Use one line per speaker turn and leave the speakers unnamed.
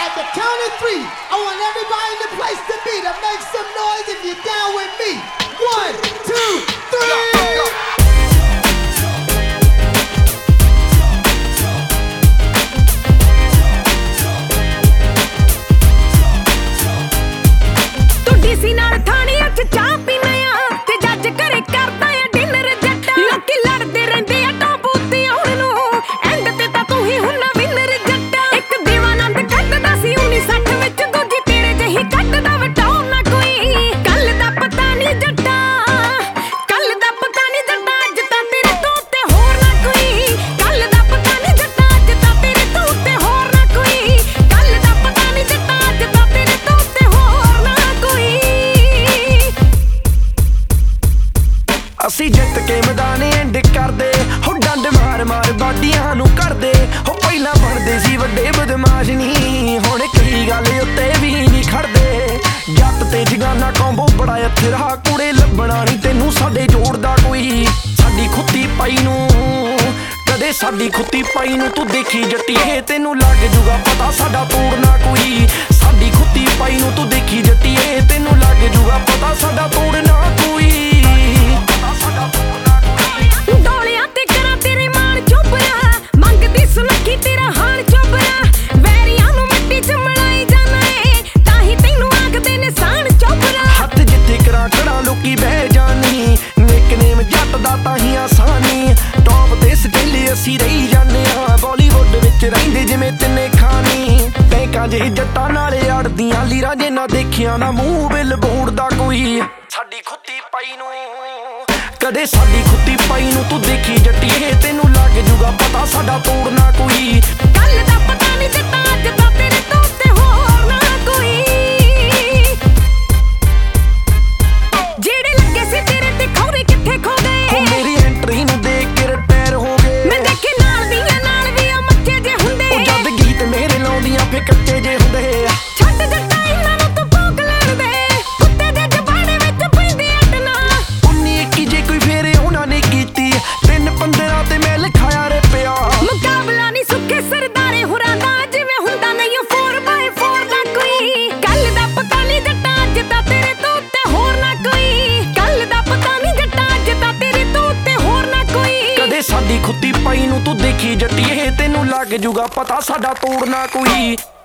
At the count of three, I want everybody in the place to be to make some noise if you're down with me. 1, 2, 3.
ਅਸੀਂ ਜਿੱਤ ਕੇ ਮੈਦਾਨ and ਕਰਦੇ ਹੋ ਡੰਡ ਮਾਰ ਮਾਰ ਬਾਡੀਆਂ ਨੂੰ ਕਰਦੇ ਹੋ ਪਹਿਲਾਂ ਬਣਦੇ ਸੀ ਵੱਡੇ ਬਦਮਾਸ਼ ਨਹੀਂ ਹੁਣ ਕਈ ਗੱਲ ਉੱਤੇ ਵੀ ਨਹੀਂ ਖੜਦੇ ਜੱਟ ਤੇ ਜਗਾਨਾ ਕੰਬੋ ਬੜਾ ਅਥਰਾ ਕੁੜੇ ਲੱਭਣਾ ਨਹੀਂ ਤੈਨੂੰ ਸਾਡੇ ਜੋੜਦਾ ਕੋਈ ਸਾਡੀ ਖੁੱਤੀ ਪਾਈ ਨੂੰ ਕਦੇ ਸਾਡੀ ਖੁੱਤੀ ਪਾਈ ਨੂੰ ਤੂੰ ਦੇਖੀ ਜੱਟੀਏ ਤੈਨੂੰ ਲੱਗ ਜੂਗਾ ਪਤਾ ਸਾਡਾ ਤੋੜਨਾ ਕੋਈ ਸਾਡੀ ਖੁੱਤੀ ਪਾਈ ਨੂੰ ਤੂੰ ਦੇਖੀ ਜੱਟੀਏ ਤੈਨੂੰ ਲੱਗ ਜੂਗਾ ਪਤਾ ਸਾਡਾ ਤੋੜਨਾ ਕੋਈ ਅਸੀਂ ਰਹੀ ਜਾਂਦੇ ਹਾਂ ਬਾਲੀਵੁੱਡ ਵਿੱਚ ਰਹਿੰਦੇ ਜਿਵੇਂ ਤਿੰਨੇ ਖਾਨੀ ਬੈਂਕਾਂ ਜੇ ਜੱਟਾਂ ਨਾਲ ਅੜਦੀਆਂ ਲੀਰਾਂ ਜੇ ਨਾ ਦੇਖਿਆ ਨਾ ਮੂੰਹ ਬਿੱਲ ਬੋੜਦਾ ਕੋਈ ਸਾਡੀ ਖੁੱਤੀ ਪਾਈ ਨੂੰ ਕਦੇ ਸਾਡੀ ਖੁੱਤੀ ਪਾਈ ਨੂੰ ਤੂੰ ਦੇਖੀ ਜੱਟੀਏ ਤੈਨੂੰ ਲੱਗ ਜੂਗਾ ਪਤਾ ਸਾਡਾ ਤੋੜਨਾ ਕੋਈ
ਕੱਲ ਦਾ ਪਤਾ ਨਹੀਂ ਜੱਟਾਂ ਅੱਜ ਤਾਂ ਤੇਰੇ ਤੋਂ ਤੇ ਹੋਰ ਨਾ ਕੋਈ ਜਿਹੜੇ ਲੱਗੇ ਸੀ ਤੇਰੇ ਤੇ ਖੌਰੇ ਕਿੱਥੇ ਖੋ ਗਏ
ਮੇਰੀ ਐਂਟਰੀ ਨੂੰ ਦੇਖ ਕੇ ਰਿਟਾਇਰ ਹੋ ਗਏ
ਮੈਂ ਦੇਖੇ ਨਾਲ ਦੀਆਂ ਨਾਲ ਵੀ ਆ ਮੱਥੇ ਜੇ ਹੁੰਦੇ
ਉਹ ਜਦ ਗੀਤ ਮੇਰੇ ਲਾਉਂਦੀਆਂ ਫੇ ਕੱਚੇ ਜੇ ਹੁੰਦੇ
ਛੱਡ ਜੱਟਾਂ ਇਹਨਾਂ ਨੂੰ ਤੂੰ ਭੋਗ ਲੈਣ ਦੇ ਕੁੱਤੇ ਦੇ ਜਬਾੜੇ ਵਿੱਚ ਪੈਂਦੇ ਅਟਨਾ
19-21 ਜੇ ਕੋਈ ਫੇਰੇ ਉਹਨਾਂ ਨੇ ਕੀਤੀ 3-15 ਤੇ ਮੈਂ ਲਿਖਾਇਆ ਰੇ ਪਿਆ
ਮੁਕਾਬਲਾ ਨਹੀਂ ਸੁੱਕੇ ਸਰਦਾਰੇ ਹੋਰਾਂ ਦਾ ਜਿਵੇਂ ਹੁੰਦਾ ਨਹੀਂ 4x4 ਦਾ ਕੋਈ ਕੱਲ ਦਾ ਪਤਾ ਨਹੀਂ ਜੱਟਾਂ ਅੱਜ ਤਾਂ ਤੇਰੇ ਤੋਂ ਤੇ ਹੋਰ ਨਾ ਕੋਈ ਕੱਲ ਦਾ ਪਤਾ ਨਹੀਂ ਜੱਟਾਂ ਅੱਜ ਤਾਂ ਤੇਰੇ ਤੋਂ ਤੇ ਹੋਰ ਨਾ ਕੋਈ
ਕਦੇ ਸਾਡੀ ਖੁੱਤੀ ਪਾਈ ਨੂੰ ਤੂੰ ਦੇਖੀ ਜੱਟੀਏ ਤੈਨੂੰ ਲੱਗ ਜੂਗਾ ਪਤਾ ਸਾਡਾ ਤੋੜਨਾ ਕੋਈ